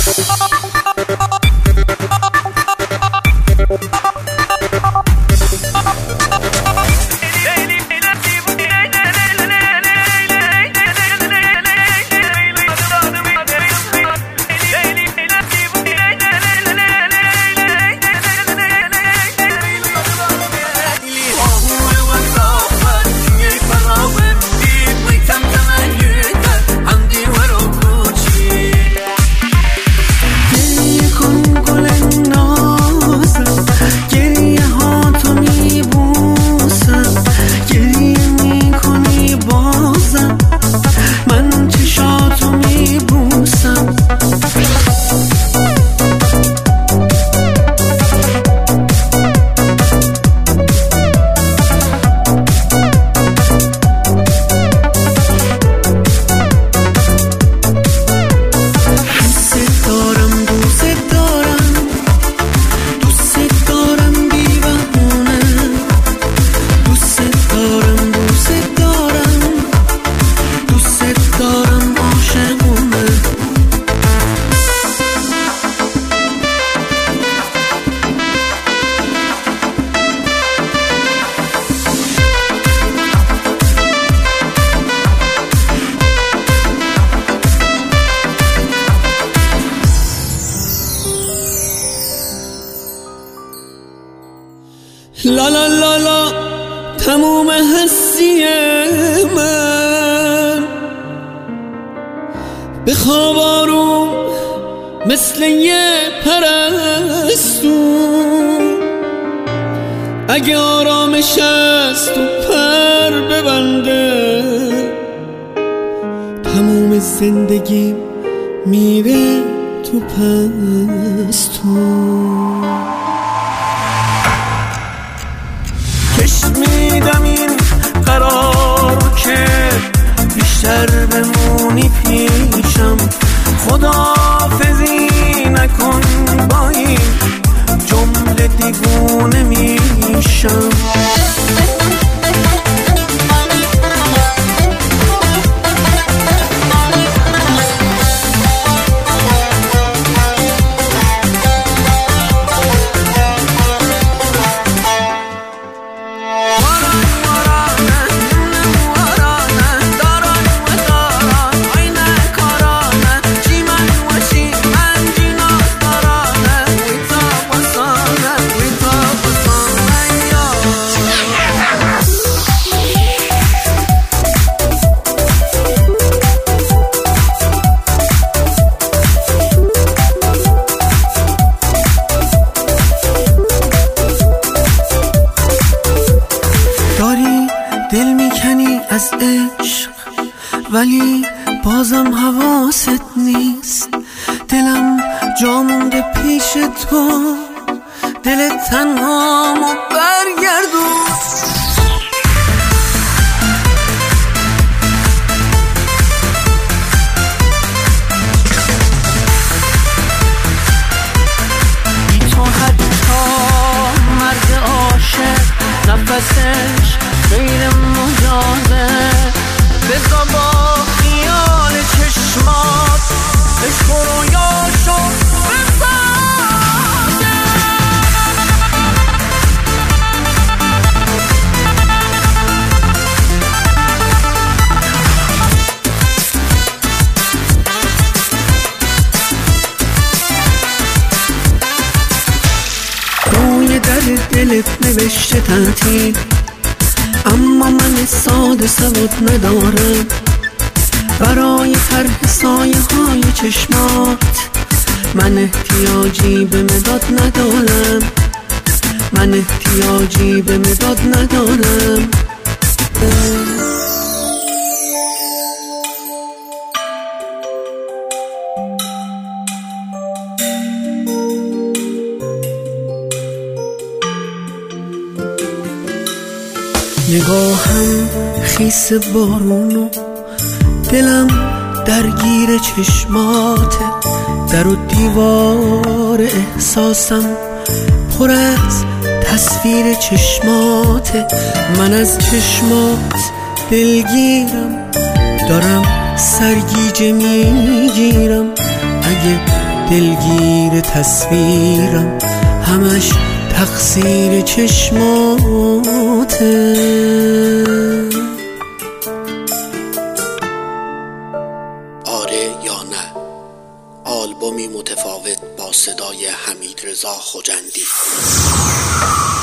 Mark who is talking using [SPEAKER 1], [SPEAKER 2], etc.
[SPEAKER 1] لا لا لا لا تموم هستی من به خواب آروم مثل یه پرستو، اگه آرامش است و پر ببنده تموم زندگی میره تو پستو. کش میدم این قرار که بیشتر بمونی پیشم، خداحافظی نکن با این جمله دیوونه میشم. دل میکنی از عشق ولی بازم حواست نیست، دلم جا مونده پیش تو، دل تنهامو برگردون. بی تو حتی مرد عاشق نفسش غیر مجازه، بزا با خیال چشمات عشق و رویاشو بسازه. روی در دلت نوشته تعطیل، اما من ساده سواد ندارم برای طرح سایه های چشمات. من احتیاجی به مداد ندارم، من احتیاجی به مداد ندارم. نگاهم خیس بارونو، دلم درگیر چشماته، در و دیوار احساسم پر از تصویر چشماته. من از چشمات دلگیرم، دارم سرگیجه میگیرم، اگه دلگیر تصویرم همش تقصیر چشماته.
[SPEAKER 2] آره یا نه، آلبومی متفاوت با صدای حمیدرضا خوجندی.